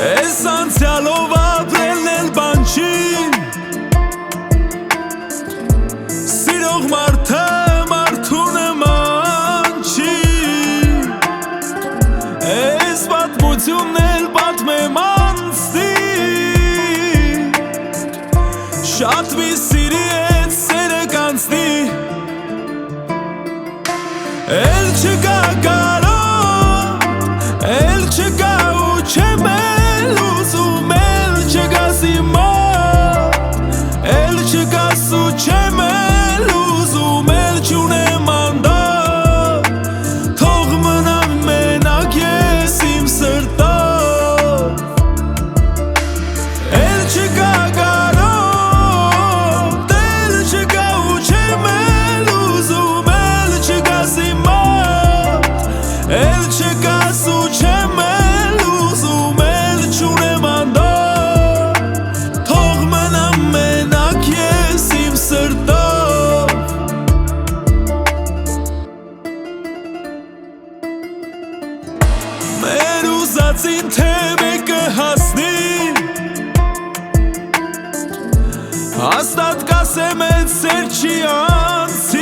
Es անցյալով ապրելն էլ բան չի Սիրող մարդը մարդու նման չի Es պատմությունն էլ պատմեմ անցնի Շատ մի սիրի հետ սերը կանցնի Էլ չկա կարոտ, էլ չկա ու չեմ էլ ուզում Էլ չկաս իմ մոտ, էլ չկաս ու չեմ էլ ուզում Էլ չունեմ անդոտ, թող մնամ մենակ ես իմ սրտով Էլ չկա կարոտ, էլ չկա ու չեմ էլ ուզում Էլ չկաս իմ մոտ, էլ չկաս ու չեմ էլ ուզում Էլ չունեմ անդոտ, թող մնամ մենակ ես իմ սրտով Մեր ուզածին թե մեկը հասնի Հաստատ կասեմ էդ սեր չի անցի